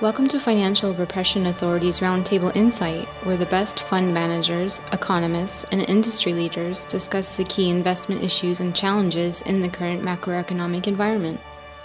Welcome to Financial Repression Authority's Roundtable Insight, where the best fund managers, economists, and industry leaders discuss the key investment issues and challenges in the current macroeconomic environment.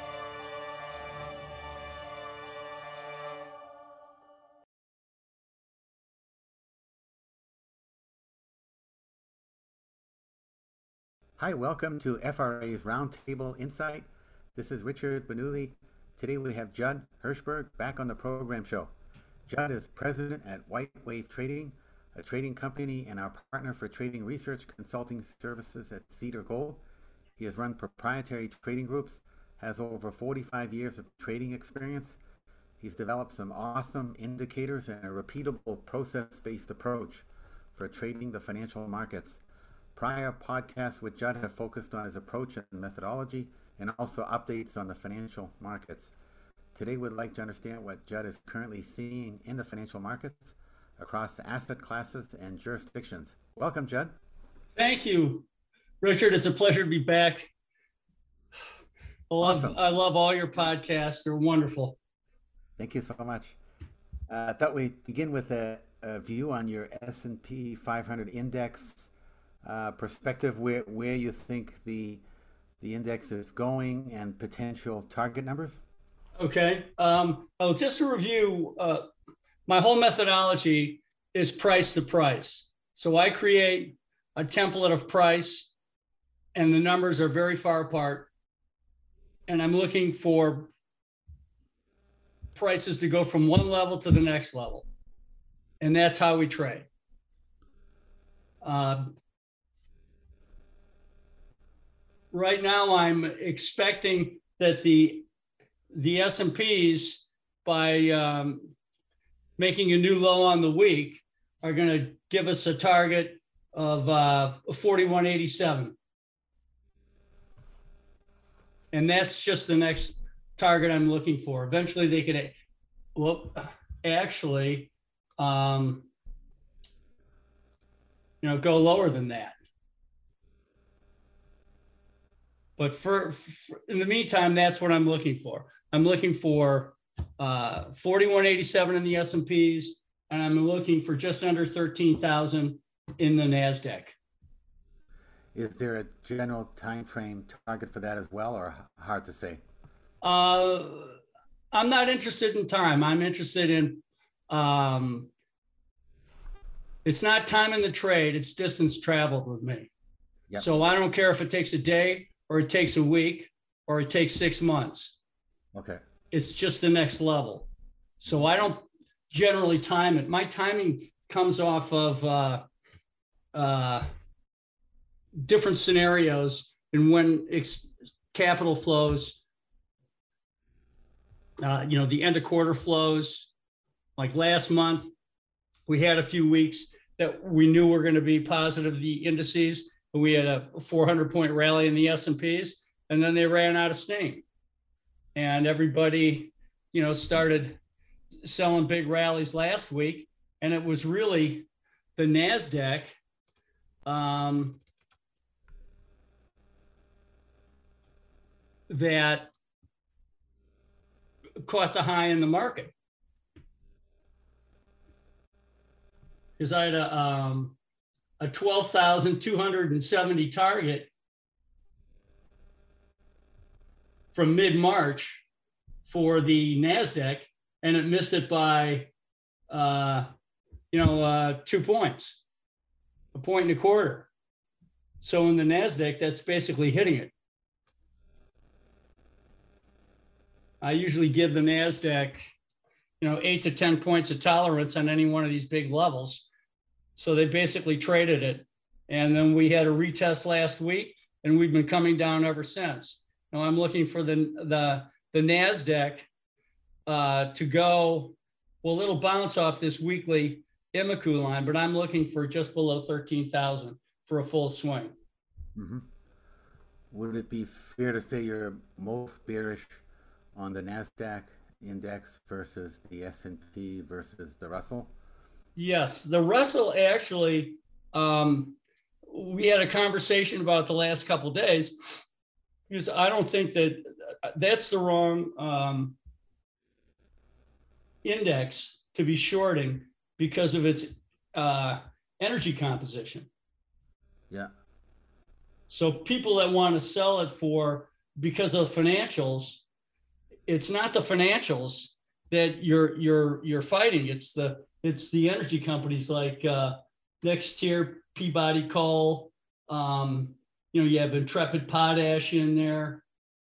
Hi, welcome to FRA's Roundtable Insight. This is Richard Benuli. Today we have Judd Hirschberg back on the program show. Judd is president at White Wave Trading, a trading company and our partner for trading research consulting services at Cedar Gold. He has run proprietary trading groups, has over 45 years of trading experience. He's developed some awesome indicators and a repeatable process-based approach for trading the financial markets. Prior podcasts with Judd have focused on his approach and methodology and also updates on the financial markets. Today we'd like to understand what Judd is currently seeing in the financial markets across asset classes and jurisdictions. Welcome, Judd. Thank you, Richard. It's a pleasure to be back. Awesome. I love all your podcasts. They're wonderful. Thank you so much. I thought we'd begin with a view on your S&P 500 index perspective, where you think the index is going and potential target numbers. Okay. Just to review, my whole methodology is price to price. So I create a template of price and the numbers are very far apart. And I'm looking for prices to go from one level to the next level. And that's how we trade. Right now, I'm expecting that the S&Ps, by making a new low on the week, are going to give us a target of 4187. And that's just the next target I'm looking for. Eventually, they could, go lower than that. But for in the meantime, that's what I'm looking for. I'm looking for 4187 in the S&Ps, and I'm looking for just under 13,000 in the NASDAQ. Is there a general time frame target for that as well, or hard to say? I'm not interested in time. I'm interested in, it's not time in the trade, it's distance traveled with me. Yep. So I don't care if it takes a day, or it takes a week, or it takes 6 months. Okay. It's just the next level. So I don't generally time it. My timing comes off of different scenarios and when capital flows, the end of quarter flows. Like last month, we had a few weeks that we knew were going to be positive, the indices. We had a 400-point rally in the S&Ps, and then they ran out of steam. And everybody, started selling big rallies last week. And it was really the NASDAQ that caught the high in the market. Because I had a 12,270 target from mid-March for the NASDAQ, and it missed it by, 2 points, 1.25 points. So in the NASDAQ, that's basically hitting it. I usually give the NASDAQ, 8 to 10 points of tolerance on any one of these big levels. So they basically traded it. And then we had a retest last week, and we've been coming down ever since. Now I'm looking for the NASDAQ to go, well, it'll bounce off this weekly Imaku line, but I'm looking for just below 13,000 for a full swing. Mm-hmm. Would it be fair to say you're most bearish on the NASDAQ index versus the S&P versus the Russell? Yes, the Russell actually, we had a conversation about the last couple of days, because I don't think that's the wrong index to be shorting because of its energy composition. Yeah. So people that want to sell it for because of financials, it's not the financials that you're fighting. It's the energy companies like NextIer, Peabody Coal. You have Intrepid Potash in there.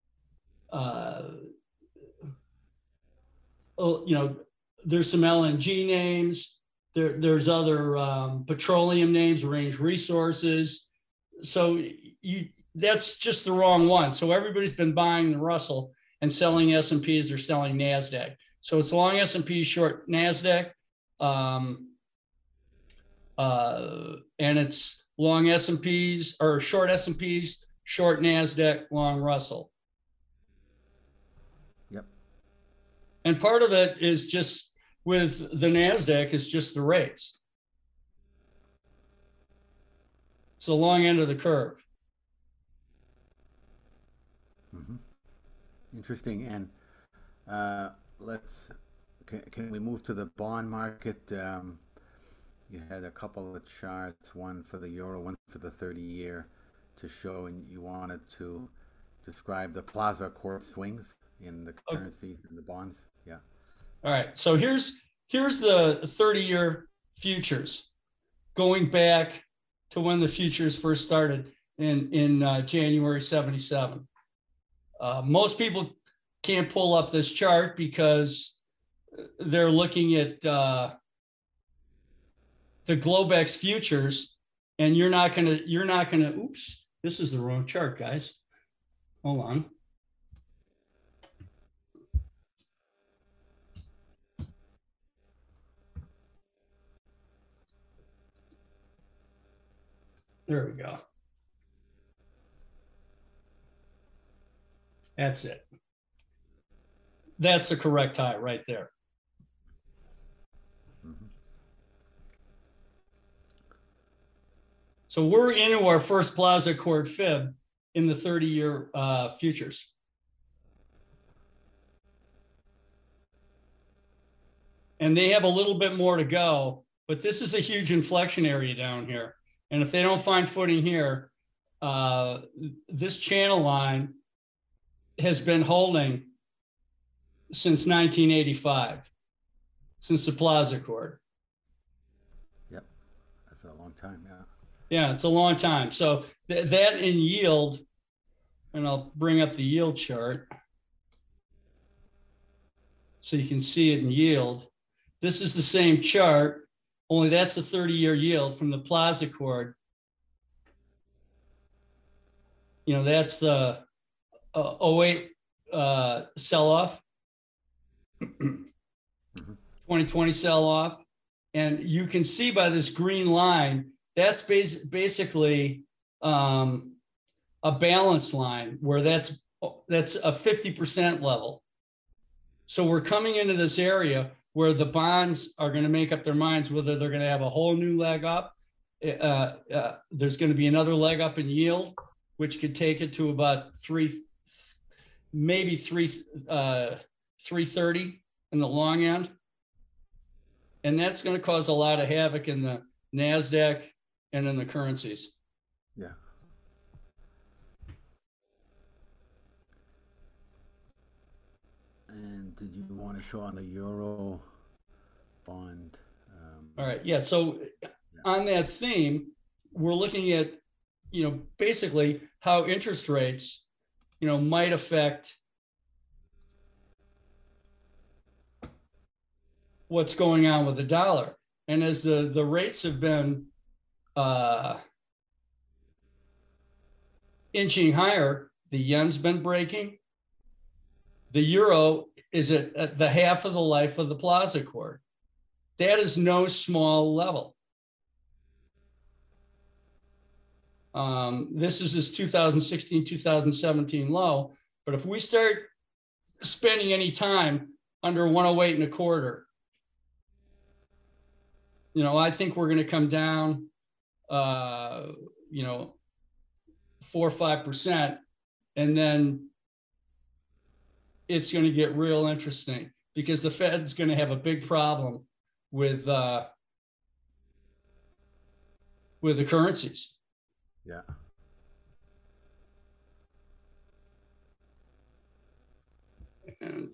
There's some LNG names. There's other petroleum names, Range Resources. So that's just the wrong one. So everybody's been buying the Russell and selling S&Ps or selling NASDAQ. So it's long S&P, short NASDAQ. And it's long S&Ps or short S&Ps, short NASDAQ, long Russell. Yep. And part of it is just with the NASDAQ is just the rates. It's the long end of the curve. Mm-hmm. Interesting. And can we move to the bond market? You had a couple of charts, one for the euro, one for the 30-year, to show, and you wanted to describe the Plaza Accord swings in the currencies and the bonds. Yeah. All right. So here's the 30-year futures, going back to when the futures first started in January 77. Most people can't pull up this chart because they're looking at the Globex futures, and you're not gonna. Oops, this is the wrong chart, guys. Hold on. There we go. That's it. That's the correct high right there. Mm-hmm. So we're into our first Plaza Accord fib in the 30-year futures. And they have a little bit more to go, but this is a huge inflection area down here. And if they don't find footing here, this channel line has been holding since 1985, since the Plaza Accord. Yep, that's a long time, yeah. Yeah, it's a long time. So that in yield, and I'll bring up the yield chart so you can see it in yield. This is the same chart, only that's the 30-year yield from the Plaza Accord. That's the 08 sell-off, 2020 sell-off. And you can see by this green line, that's basically a balance line where that's a 50% level. So we're coming into this area where the bonds are going to make up their minds whether they're going to have a whole new leg up. There's going to be another leg up in yield, which could take it to about 330 in the long end. And that's going to cause a lot of havoc in the NASDAQ and in the currencies. Yeah. And did you want to show on the euro bond? All right. Yeah. So on that theme, we're looking at, basically how interest rates, might affect what's going on with the dollar. And as the rates have been inching higher, the yen's been breaking. The euro is at the half of the life of the Plaza Accord. That is no small level. This is this 2016, 2017 low. But if we start spending any time under 108 and a quarter, I think we're going to come down, 4 or 5%, and then it's going to get real interesting because the Fed's going to have a big problem with the currencies. Yeah. And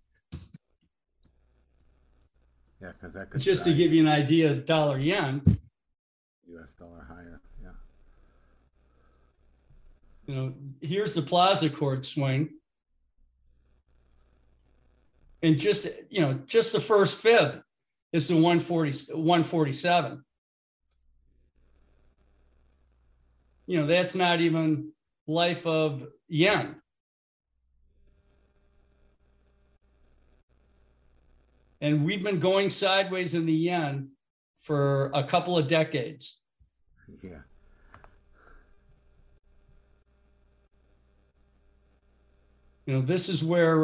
Yeah, because that could just to give you an idea of dollar yen, US dollar higher. Yeah. you know, here's the Plaza Accord swing. And just, you know, just the first fib is the 147. You know, that's not even life of yen. And we've been going sideways in the yen for a couple of decades. Yeah. You know, this is where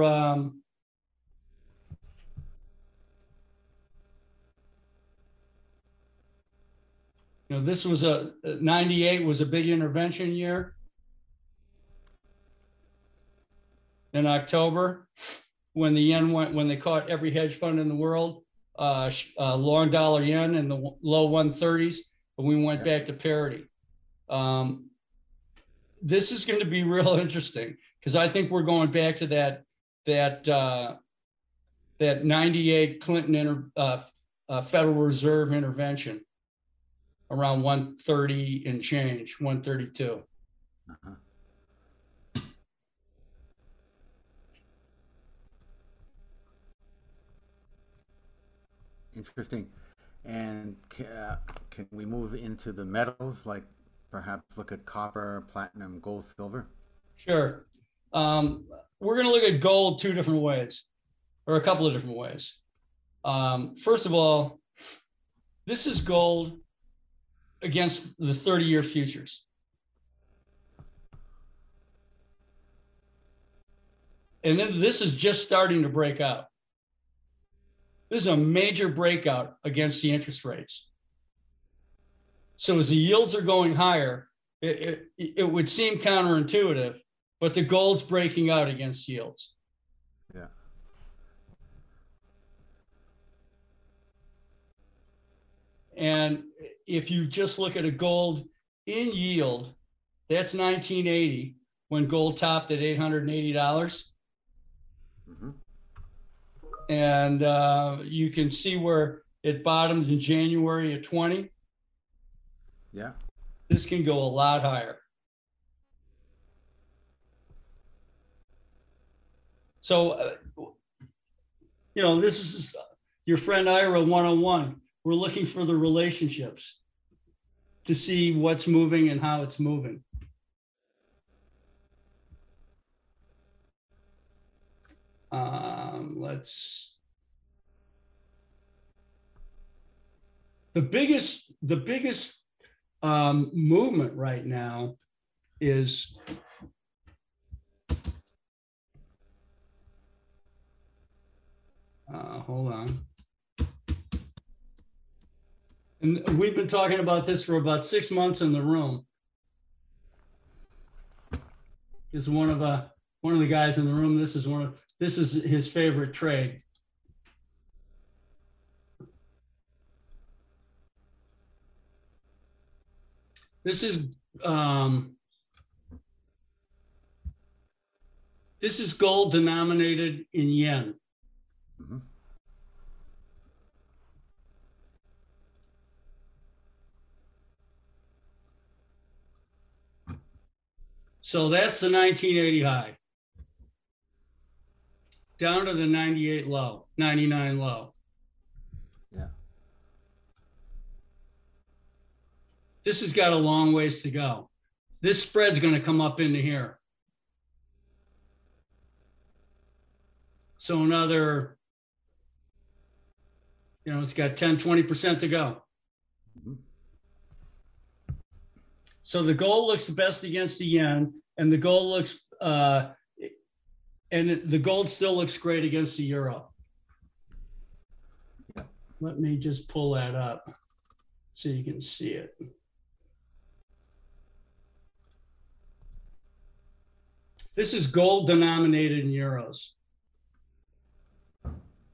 you know, this was 98 was a big intervention year in October when the yen when they caught every hedge fund in the world long dollar yen in the low 130s, and we went back to parity. This is going to be real interesting because I think we're going back to that 98 Clinton Federal Reserve intervention around 130 and change, 132. Uh-huh. Interesting. And can we move into the metals, like perhaps look at copper, platinum, gold, silver? Sure. We're going to look at gold two different ways, or a couple of different ways. First of all, this is gold against the 30-year futures. And then this is just starting to break out. This is a major breakout against the interest rates. So as the yields are going higher, it would seem counterintuitive, but the gold's breaking out against yields. Yeah. And if you just look at a gold in yield, that's 1980 when gold topped at $880. Mm-hmm. And you can see where it bottomed in January of 20. Yeah. This can go a lot higher. So, you know, this is your friend Ira 101. We're looking for the relationships to see what's moving and how it's moving. The biggest movement right now is hold on. And we've been talking about this for about 6 months in the room. Is one of the guys in the room. This is his favorite trade. This is gold denominated in yen. Mm-hmm. So that's the 1980 high. Down to the 98 low, 99 low. Yeah. This has got a long ways to go. This spread's going to come up into here. So another, you know, it's got 10, 20% to go. Mm-hmm. So the gold looks the best against the yen, and the gold looks, and the gold still looks great against the euro. Yeah. Let me just pull that up so you can see it. This is gold denominated in euros.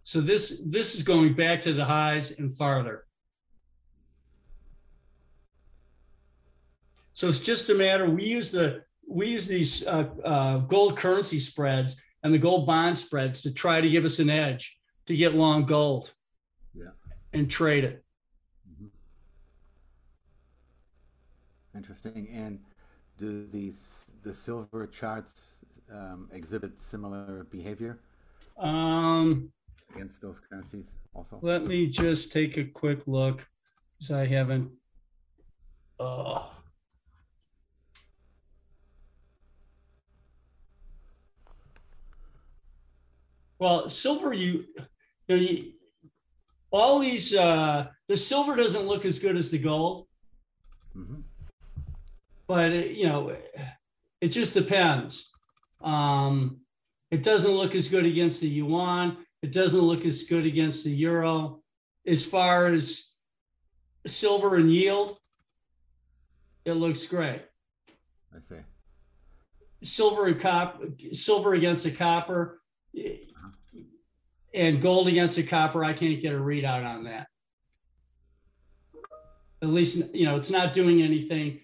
So this is going back to the highs and farther. So it's just a matter, we use these gold currency spreads and the gold bond spreads to try to give us an edge to get long gold. Yeah. And trade it. Mm-hmm. Interesting. And do the silver charts exhibit similar behavior against those currencies also? Let me just take a quick look, because I haven't. Well, silver, all these, the silver doesn't look as good as the gold, Mm-hmm. but it just depends. It doesn't look as good against the yuan. It doesn't look as good against the euro. As far as silver and yield, it looks great. I see. Silver against the copper, and gold against the copper, I can't get a readout on that. At least, it's not doing anything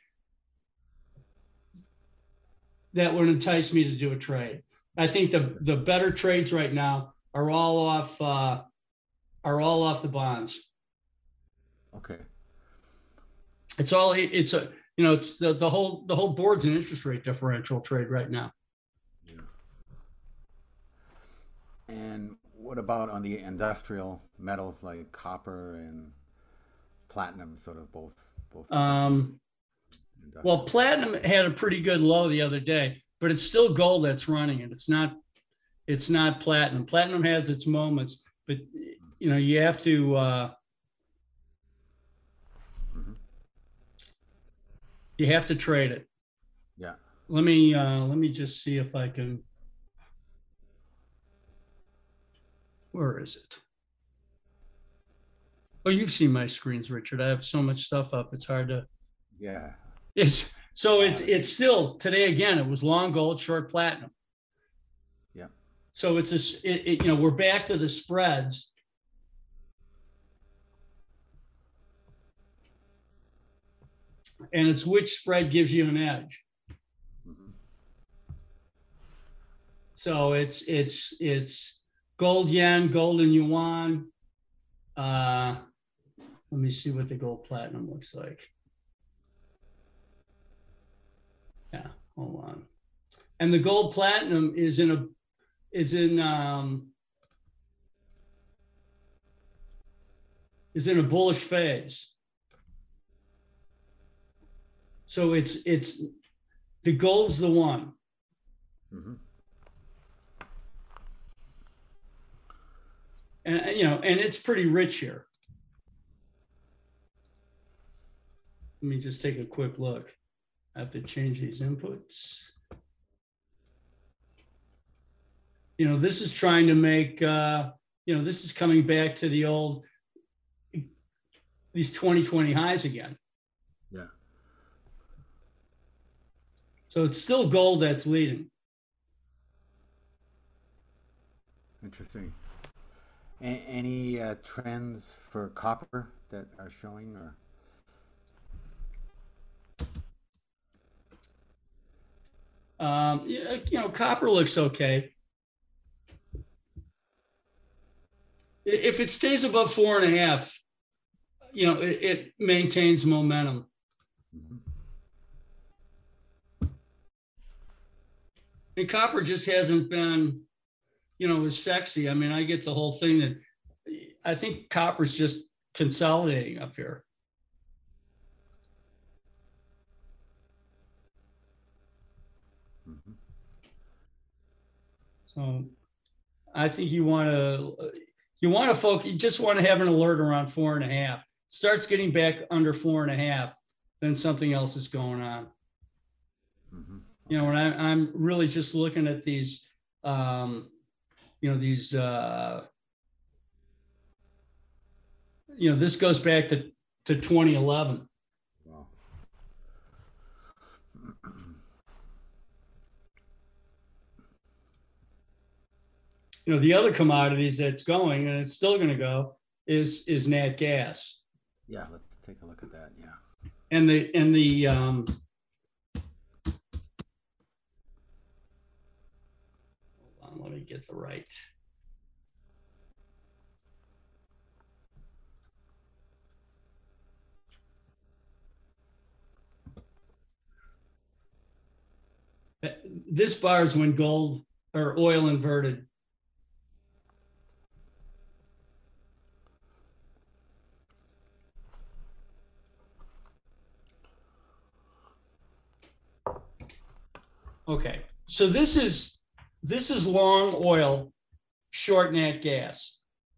that would entice me to do a trade. I think the better trades right now are all off the bonds. Okay. It's the whole board's an interest rate differential trade right now. Yeah. And what about on the industrial metals like copper and platinum, sort of both? Well, platinum had a pretty good low the other day, but it's still gold that's running it. It's not platinum. Platinum has its moments, but you have to you have to trade it. Yeah. Let me just see if I can. Where is it? Oh, you've seen my screens, Richard. I have so much stuff up. It's hard to. Yeah. It's still today again. It was long gold, short platinum. Yeah. So we're back to the spreads. And it's which spread gives you an edge. Mm-hmm. So it's gold yen, gold and yuan. Let me see what the gold platinum looks like. Yeah, hold on. And the gold platinum is in a bullish phase. So it's the gold's the one. Mm-hmm. And and it's pretty rich here. Let me just take a quick look. I have to change these inputs. This is trying to make, this is coming back to these 2020 highs again. Yeah. So it's still gold that's leading. Interesting. Any trends for copper that are showing, or? Copper looks okay. If it stays above 4.5, it maintains momentum. Mm-hmm. And copper just hasn't been, as sexy. I mean, I get the whole thing that I think copper's just consolidating up here. Mm-hmm. So I think you want to focus, you just want to have an alert around 4.5. Starts getting back under 4.5, then something else is going on. Mm-hmm. And I'm really just looking at these, this goes back to 2011. Wow. The other commodities that's going, and it's still going to go, is nat gas. Yeah, let's take a look at that. Yeah. And the hold on, let me get the right. This bar is when gold or oil inverted. Okay, so this is long oil, short nat gas.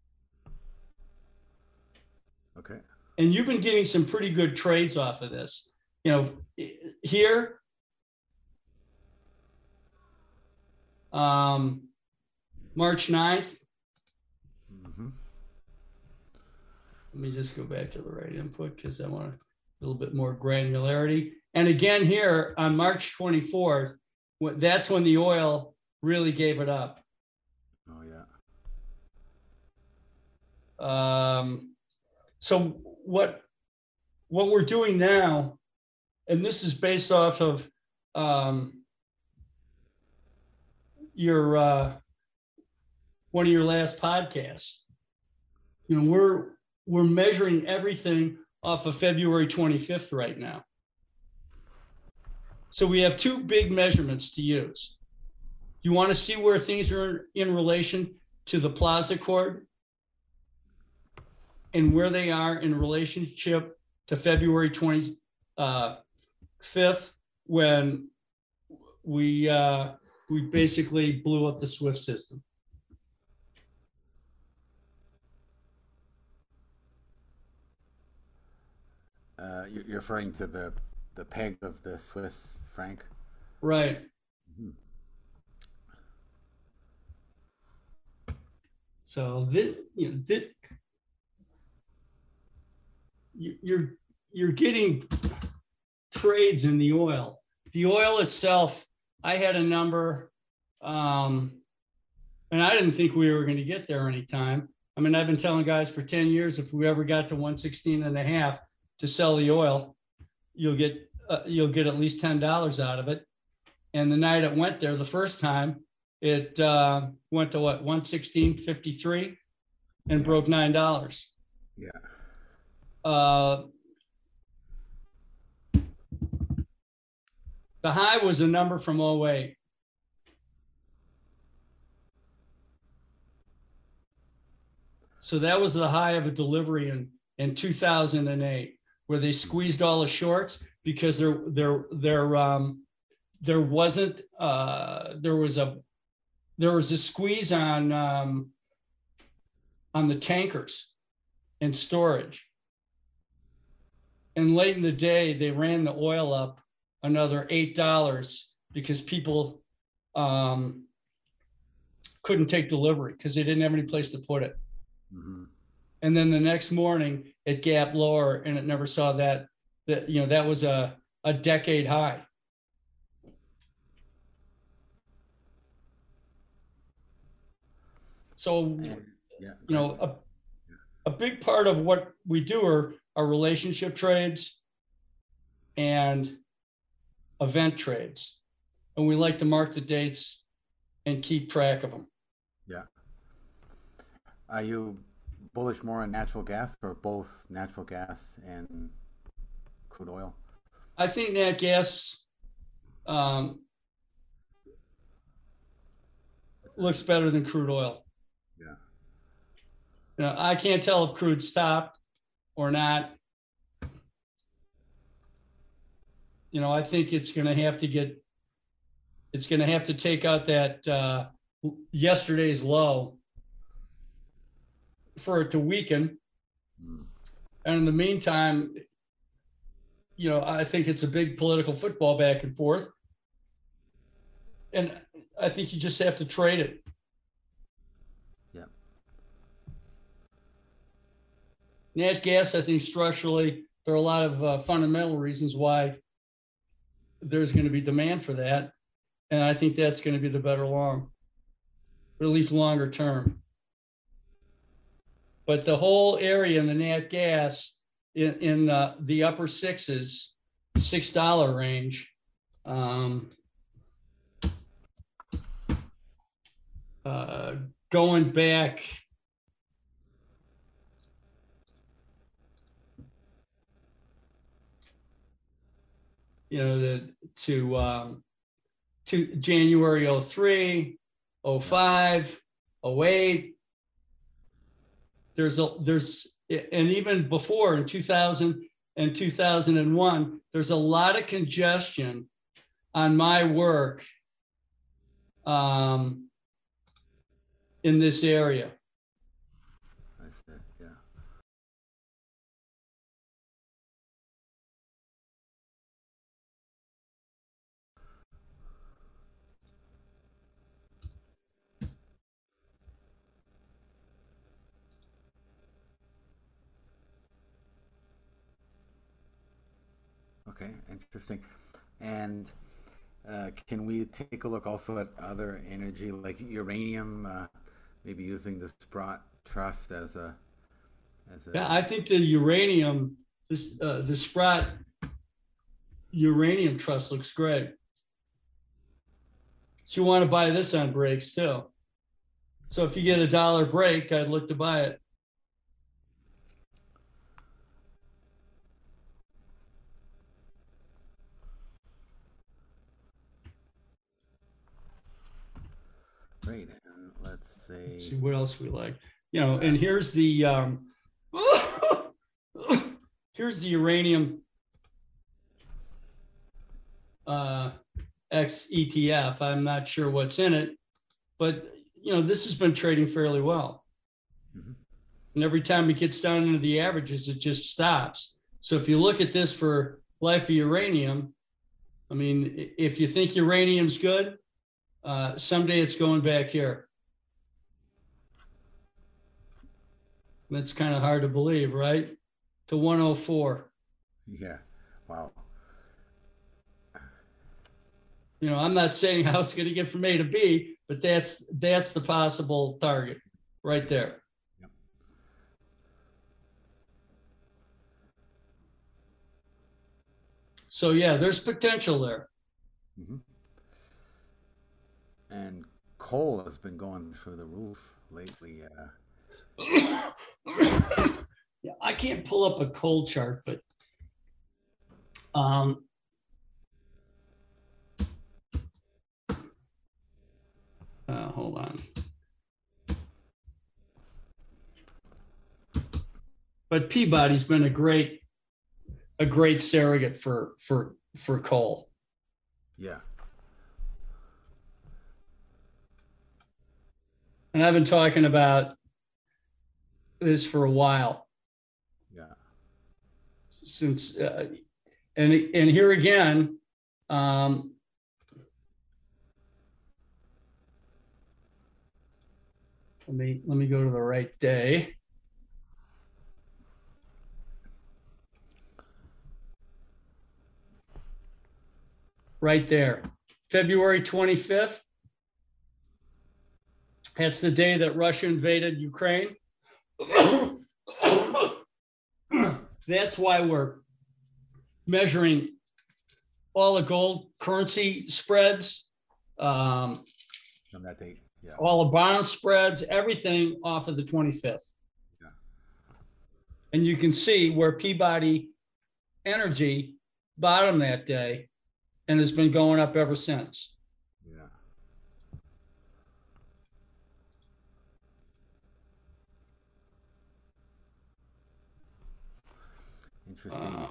Okay. And you've been getting some pretty good trades off of this. Here, March 9th. Mm-hmm. Let me just go back to the right input because I want a little bit more granularity. And again, here on March 24th, that's when the oil really gave it up. Oh, yeah. So what we're doing now, and this is based off of your one of your last podcasts. We're measuring everything off of February 25th right now. So we have two big measurements to use. You want to see where things are in relation to the Plaza Accord and where they are in relationship to February 25th, when we basically blew up the SWIFT system. You're referring to the peg of the Swiss franc? Right. Mm-hmm. So you're getting trades in the oil. The oil itself, I had a number, and I didn't think we were going to get there anytime. I mean, I've been telling guys for 10 years, if we ever got to 116 and a half to sell the oil, you'll get at least $10 out of it. And the night it went there, the first time, it went to what, 116.53 and broke $9. Yeah. The high was a number from 08. So that was the high of a delivery in 2008, where they squeezed all the shorts because there was a squeeze on the tankers and storage. And late in the day, they ran the oil up another $8 because people couldn't take delivery because they didn't have any place to put it. Mm-hmm. And then the next morning it gapped lower and it never saw that was a decade high. So, a big part of what we do are relationship trades and event trades. And we like to mark the dates and keep track of them. Yeah. Are you bullish more on natural gas or both natural gas and crude oil? I think nat gas looks better than crude oil. Yeah. I can't tell if crude's stopped or not. I think it's going to have to take out that yesterday's low for it to weaken. And in the meantime, I think it's a big political football back and forth. And I think you just have to trade it. Yeah. Nat gas, I think structurally, there are a lot of fundamental reasons why there's going to be demand for that. And I think that's going to be the better long. but at least longer term. But the whole area in the nat gas in the upper sixes, $6 range, going back to January 03, 05, 08. There's and even before in 2000 and 2001, there's a lot of congestion on my work in this area. I see, yeah. Okay, interesting. And can we take a look also at other energy like uranium, maybe using the Sprott Trust as a Yeah, I think the uranium, the Sprott uranium trust looks great. So you want to buy this on breaks too. So if you get $1 break, I'd look to buy it. great. And let's See say what else we like. And here's the here's the uranium X ETF. I'm not sure what's in it, but this has been trading fairly well. Mhm. And every time it gets down into the averages, it just stops. So if you look at this for life of uranium, I mean, if you think uranium's good, someday it's going back here. That's kind of hard to believe, right? To 104. yeah, wow. I'm not saying how it's going to get from A to B, but that's the possible target right there. Yep. So yeah, there's potential there. Mm-hmm. And coal has been going through the roof lately. Yeah, I can't pull up a coal chart, but hold on. But Peabody's been a great surrogate for coal. Yeah. And I've been talking about this for a while. Yeah. Since and here again, let me go to the right day. Right there, February 25th. That's the day that Russia invaded Ukraine. That's why we're measuring all the gold currency spreads, On that date. Yeah. all the bond spreads, everything off of the 25th. Yeah. And you can see where Peabody Energy bottomed that day and has been going up ever since. Yeah. Interesting.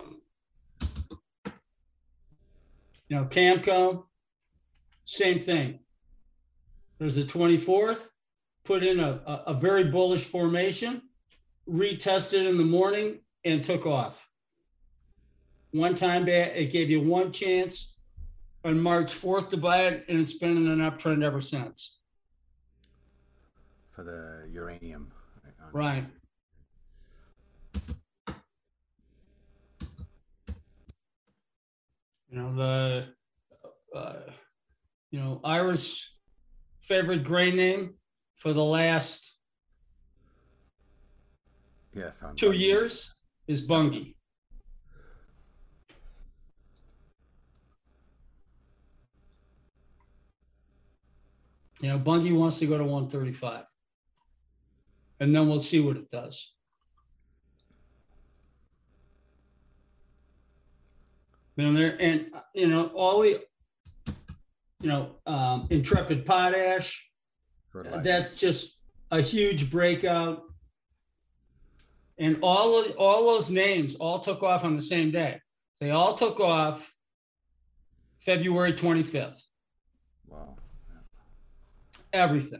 Camco, same thing. There's a 24th, put in a very bullish formation, retested in the morning and took off. One time it gave you one chance on March 4th to buy it, and it's been in an uptrend ever since. For the uranium. Right. Ira's favorite grain name for the last Yes. 2 years is Bunge. You know, Bunge wants to go to 135. And then we'll see what it does. All the, Intrepid Potash, that's just a huge breakout. And all those names all took off on the same day. They all took off February 25th. Wow. Everything.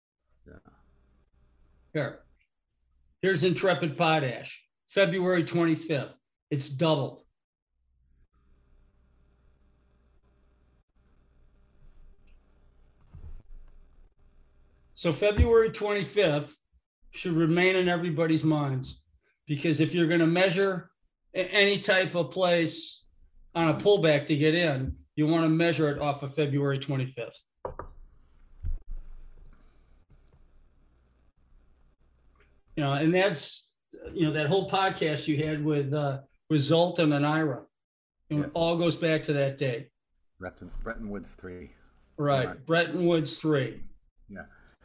Yeah. Here's Intrepid Potash, February 25th. It's doubled. So February 25th should remain in everybody's minds, because if you're going to measure any type of place on a pullback to get in, you want to measure it off of February 25th. And that's, that whole podcast you had with Zoltan and Ira, it all goes back to that day. Bretton Woods 3. Right. Bretton Woods 3. Yeah.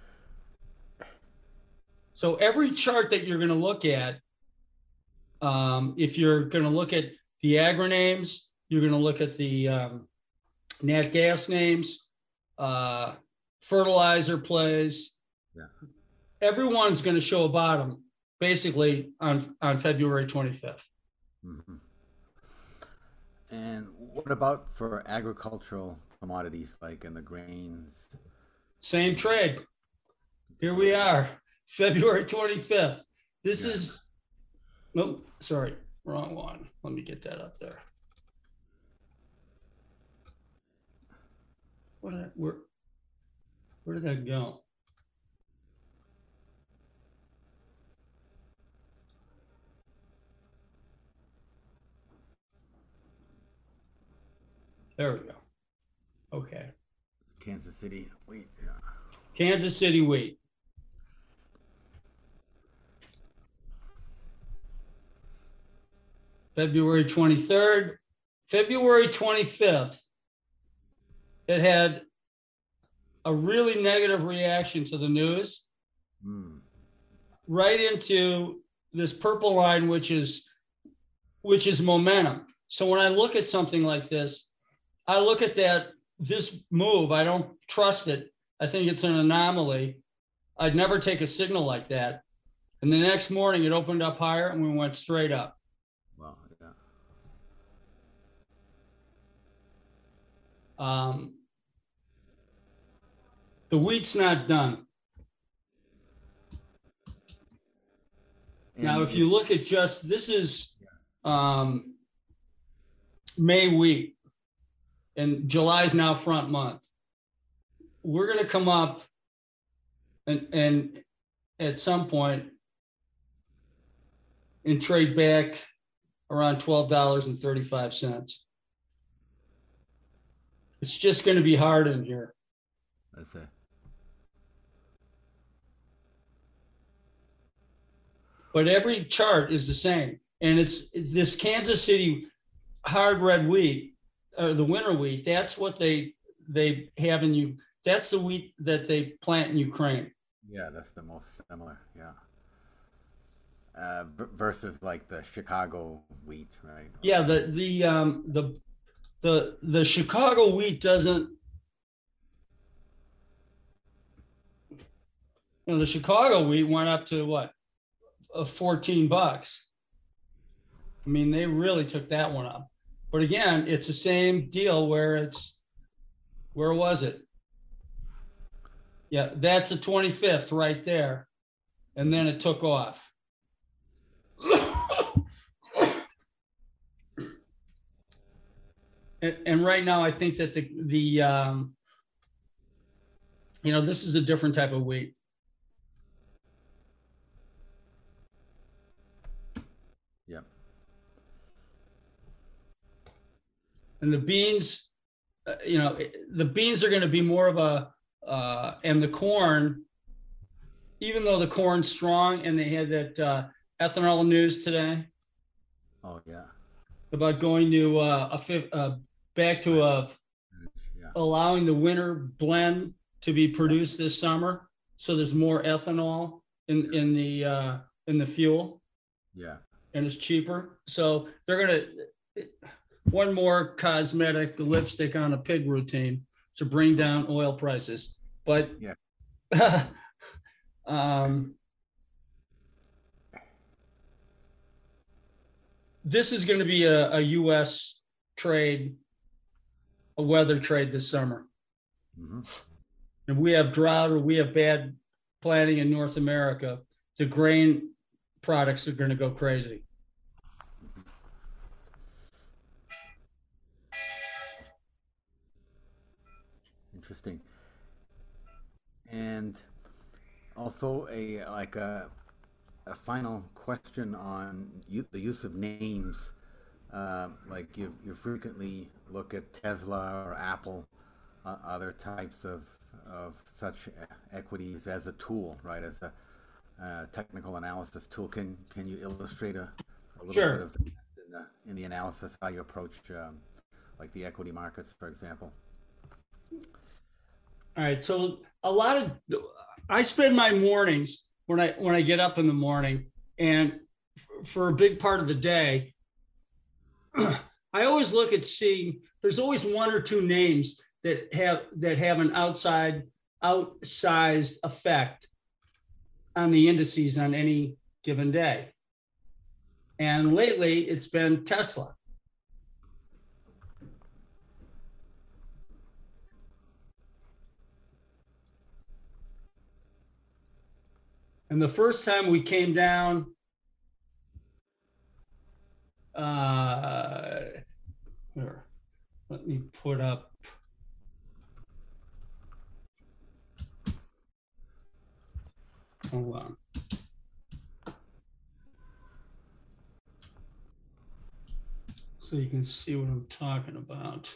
So every chart that you're going to look at, if you're going to look at the agri names, you're going to look at the nat gas names, fertilizer plays. Yeah. Everyone's going to show a bottom basically on February 25th. Mm-hmm. And what about for agricultural commodities like in the grains? Same trade. Here we are, February 25th. This is, nope, sorry, wrong one. Let me get that up there. Where did that go? There we go. Okay. Kansas City wheat. Yeah. Kansas City wheat. February 23rd. February 25th. It had a really negative reaction to the news. Right into this purple line, which is momentum. So when I look at something like this, I look at this move, I don't trust it. I think it's an anomaly. I'd never take a signal like that. And the next morning it opened up higher and we went straight up. Wow, yeah. The wheat's not done. Now, if you look at this is May wheat. And July is now front month. We're going to come up and at some point and trade back around $12.35. It's just going to be hard in here. That's it. But every chart is the same. And it's this Kansas City hard red wheat, the winter wheat, that's what they have in that's the wheat that they plant in Ukraine. Yeah, that's the most similar, yeah. Versus like the Chicago wheat, right? Yeah, the Chicago wheat doesn't, the Chicago wheat went up to what? $14. I mean, they really took that one up. But again, it's the same deal where where was it? Yeah, that's the 25th right there. And then it took off. and right now, I think that this is a different type of wheat. Yeah. And the beans, the beans are going to be more of and the corn even though the corn's strong, and they had that ethanol news today Oh, yeah. about going to back to Yeah. allowing the winter blend to be produced this summer, so there's more ethanol in the fuel, Yeah. and it's cheaper. So they're gonna one more cosmetic lipstick on a pig routine to bring down oil prices. But Yeah. This is going to be a U.S. trade, a weather trade this summer. Mm-hmm. If we have drought or we have bad planting in North America, the grain products are going to go crazy. Interesting. And also a final question on the use of names. Like you frequently look at Tesla or Apple, other types of such equities as a tool, right? As a technical analysis tool. Can you illustrate a little Sure. bit of that in the analysis, how you approach like the equity markets, for example? All right. So I spend my mornings when I get up in the morning, and for a big part of the day, I always look at seeing there's always one or two names that have an outsized effect on the indices on any given day. And lately it's been Tesla. And the first time we came down, here, let me put up. Hold on. So you can see what I'm talking about.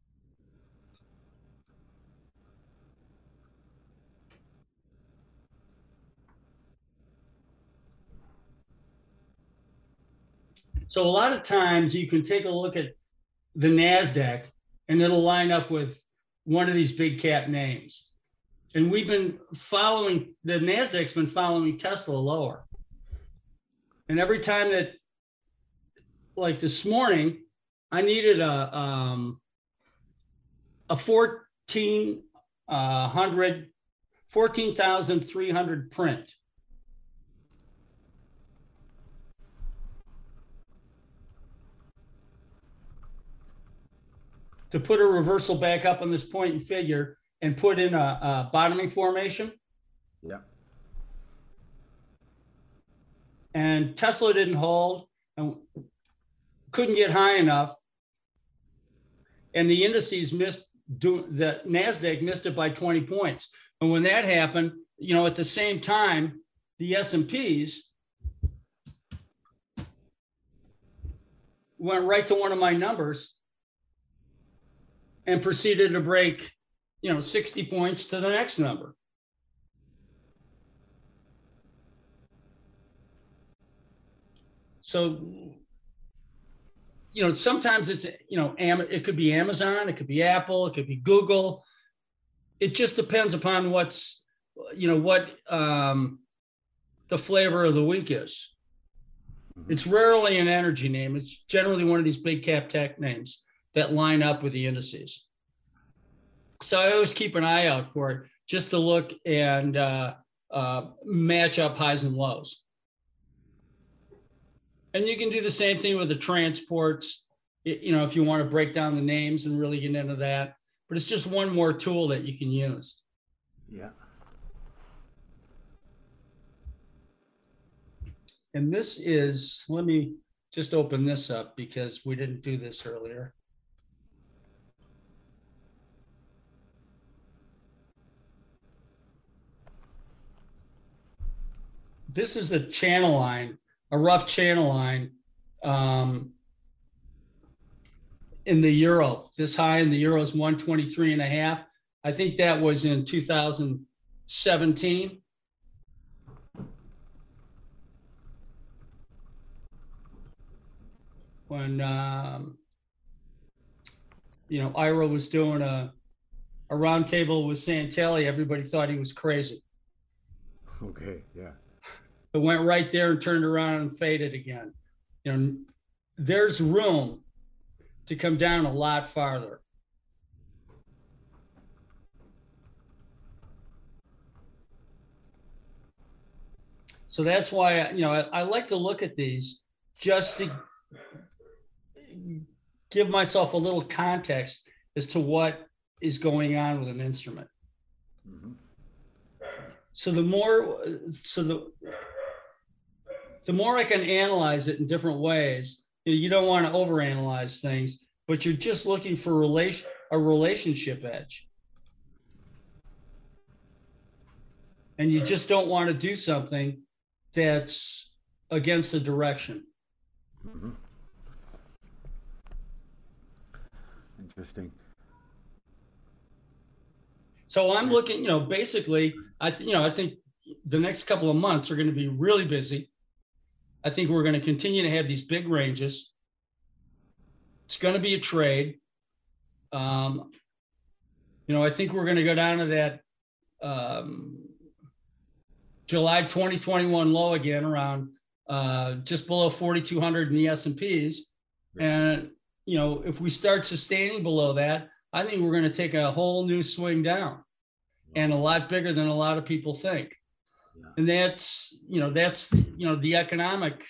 So a lot of times you can take a look at the NASDAQ and it'll line up with one of these big cap names. And we've been following, the NASDAQ's been following Tesla lower. And every time that, like this morning, I needed a 14,300 print. To put a reversal back up on this point and figure and put in a bottoming formation. Yeah. And Tesla didn't hold and couldn't get high enough. And the indices missed, the NASDAQ missed it by 20 points. And when that happened, you know, at the same time, the S&Ps went right to one of my numbers and proceeded to break, 60 points to the next number. So, sometimes it's, it could be Amazon, it could be Apple, it could be Google. It just depends upon what the flavor of the week is. It's rarely an energy name. It's generally one of these big cap tech names that line up with the indices. So I always keep an eye out for it just to look and match up highs and lows. And you can do the same thing with the transports, if you want to break down the names and really get into that. But it's just one more tool that you can use. Yeah. And this is, let me just open this up because we didn't do this earlier. This is a channel line, a rough channel line in the euro. This high in the euro is 123.5. I think that was in 2017. when Ira was doing a roundtable with Santelli, everybody thought he was crazy. Okay, yeah. It went right there and turned around and faded again. There's room to come down a lot farther. So that's why, I like to look at these just to give myself a little context as to what is going on with an instrument. Mm-hmm. So the more I can analyze it in different ways, you don't want to overanalyze things, but you're just looking for a relationship edge. And you just don't want to do something that's against the direction. Mm-hmm. Interesting. So I'm looking, basically, I think the next couple of months are going to be really busy. I think we're going to continue to have these big ranges. It's going to be a trade. I think we're going to go down to that July 2021 low again, around just below 4,200 in the S&Ps. And, if we start sustaining below that, I think we're going to take a whole new swing down, and a lot bigger than a lot of people think. Yeah. And that's the economic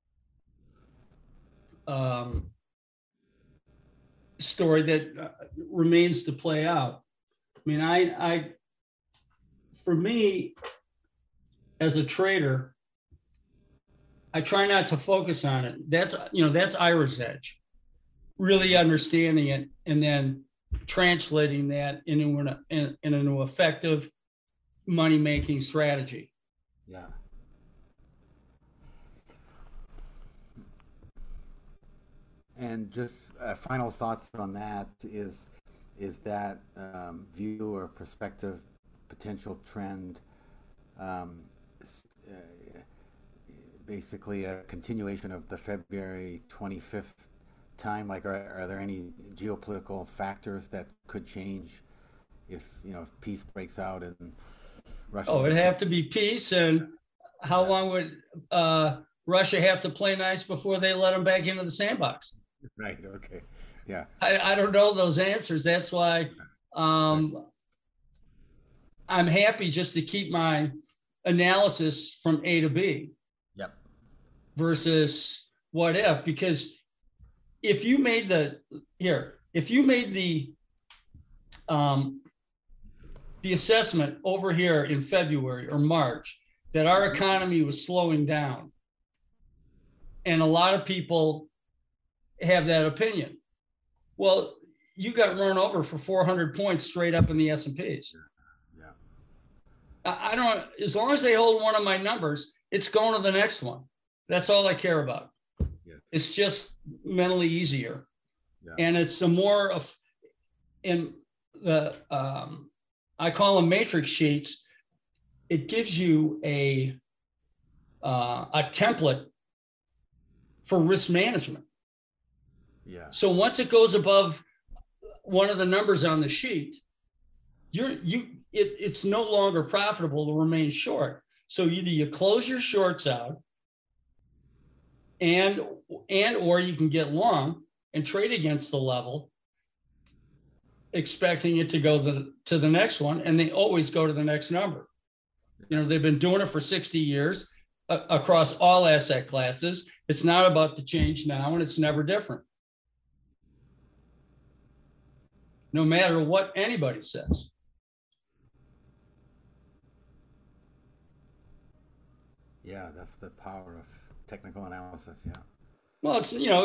story that remains to play out. I mean, for me, as a trader, I try not to focus on it. That's Ira's edge, really understanding it and then translating that into an effective money-making strategy. Yeah. And just final thoughts on that is that view or perspective, potential trend, basically a continuation of the February 25th time? Like, are there any geopolitical factors that could change if peace breaks out in Russia? Oh, it'd have to be peace. And how long would Russia have to play nice before they let them back into the sandbox? Right. Okay. Yeah. I don't know those answers. That's why I'm happy just to keep my analysis from A to B. Yep. Versus what if, because if you made the assessment over here in February or March that our economy was slowing down, and a lot of people have that opinion, well, you got run over for 400 points straight up in the S&Ps. Yeah. I don't, as long as they hold one of my numbers, it's going to the next one. That's all I care about. Yeah. It's just mentally easier. Yeah. And it's a more of, in the, I call them matrix sheets. It gives you a template for risk management. Yeah. So once it goes above one of the numbers on the sheet, it's no longer profitable to remain short. So either you close your shorts out, and or you can get long and trade against the level, expecting it to go to the next one, and they always go to the next number. They've been doing it for 60 years across all asset classes. It's not about the change now, and it's never different. No matter what anybody says. Yeah, that's the power of technical analysis. Yeah. Well,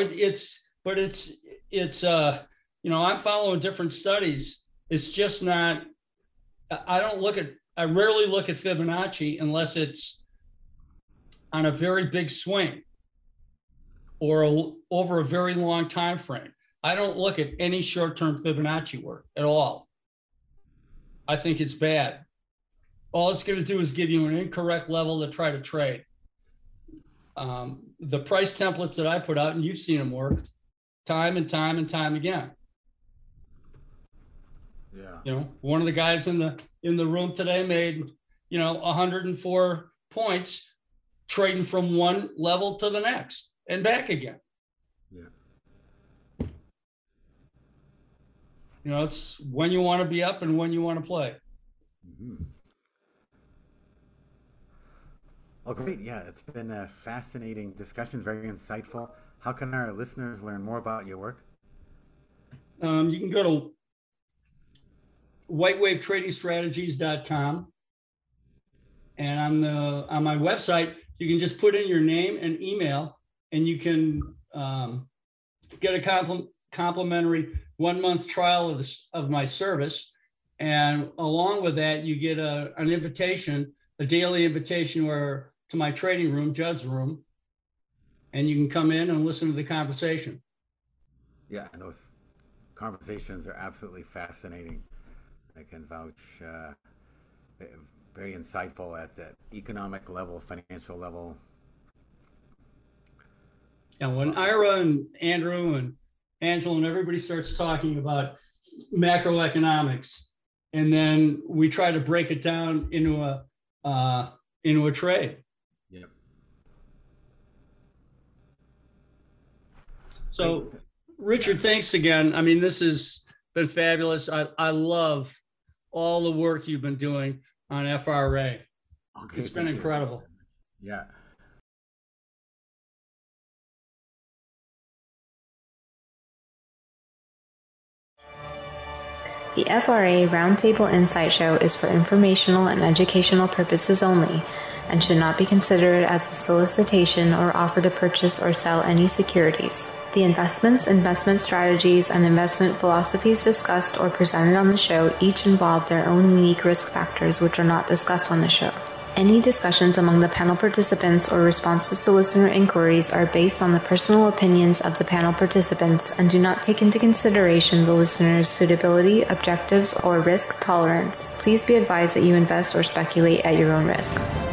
I'm following different studies. It's just not, I rarely look at Fibonacci unless it's on a very big swing or over a very long time frame. I don't look at any short-term Fibonacci work at all. I think it's bad. All it's going to do is give you an incorrect level to try to trade. the price templates that I put out, and you've seen them work time and time and time again. Yeah. You know, one of the guys in the room today made, 104 points trading from one level to the next and back again. Yeah. It's when you want to be up and when you want to play. Mm-hmm. Oh, great. Yeah, it's been a fascinating discussion, very insightful. How can our listeners learn more about your work? You can go to whitewavetradingstrategies.com. And on my website, you can just put in your name and email, and you can get a complimentary 1 month trial of my service. And along with that, you get an invitation, a daily invitation to my trading room, Judd's room, and you can come in and listen to the conversation. Yeah, and those conversations are absolutely fascinating. I can vouch, very insightful at the economic level, financial level. And when Ira and Andrew and Angela and everybody starts talking about macroeconomics, and then we try to break it down into a trade. Yep. So, Richard, thanks again. I mean, this has been fabulous. I love all the work you've been doing on FRA. Okay, it's been incredible. Yeah. The FRA Roundtable Insight Show is for informational and educational purposes only and should not be considered as a solicitation or offer to purchase or sell any securities. The investments, investment strategies, and investment philosophies discussed or presented on the show each involve their own unique risk factors which are not discussed on the show. Any discussions among the panel participants or responses to listener inquiries are based on the personal opinions of the panel participants and do not take into consideration the listener's suitability, objectives, or risk tolerance. Please be advised that you invest or speculate at your own risk.